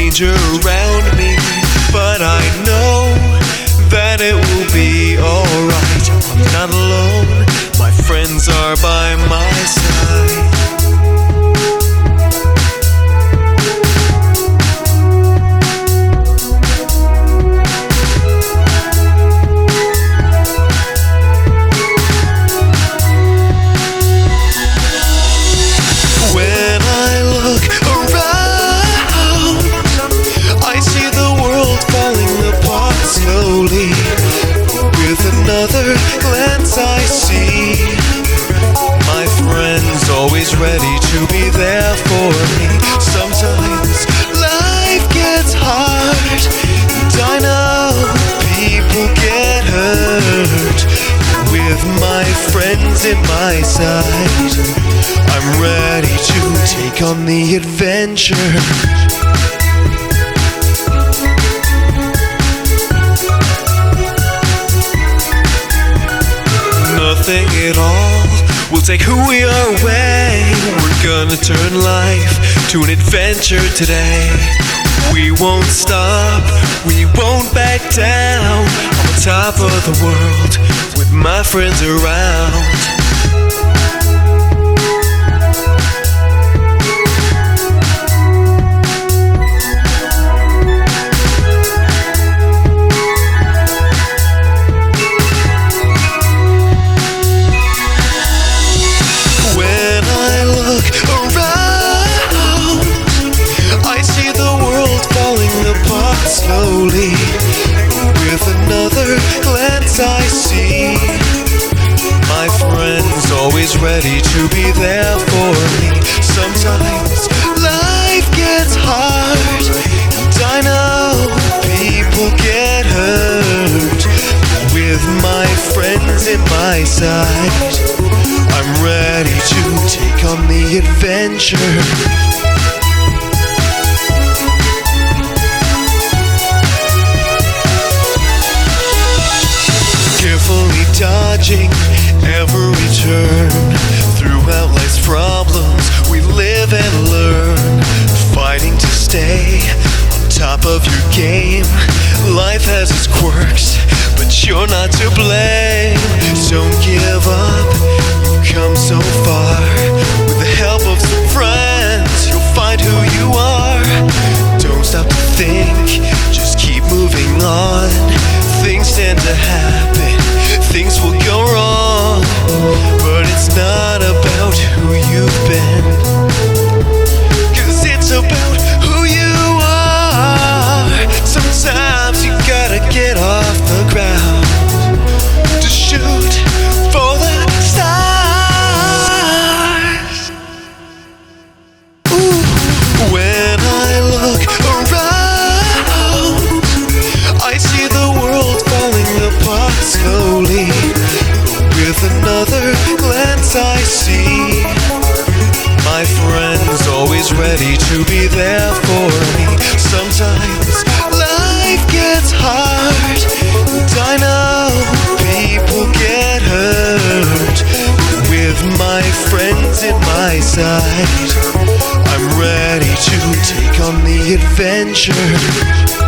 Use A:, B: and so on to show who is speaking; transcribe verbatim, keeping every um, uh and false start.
A: danger around me, but I know that it will be alright. I'm not alone, my friends are by my side. With another glance I see my friends always ready to be there for me. Sometimes life gets hard, and I know people get hurt. With my friends at my side, I'm ready to take on the adventure. Nothing at all will take who we are away. We're gonna turn life to an adventure today. We won't stop, we won't back down. On top of the world, with my friends around. Slowly, with another glance I see my friends always ready to be there for me. Sometimes life gets hard, and I know people get hurt. With my friends at my side, I'm ready to take on the adventure. Carefully dodging every turn. Throughout life's problems, we live and learn. Fighting to stay on top of your game. Life has its quirks, but you're not to blame. Don't give up, you've come so far. With the help of some friends, you'll find who you are. Don't stop to think, just keep moving on. Things tend to happen, things will go wrong, but it's not about who you've been, 'cause it's about who you are. Sometimes you gotta get off the ground to shoot for the stars. Ooh. When I look around, I see the world falling apart slowly. With another glance I see my friends always ready to be there for me. Sometimes life gets hard, and I know people get hurt. With my friends at my side, I'm ready to take on the adventure.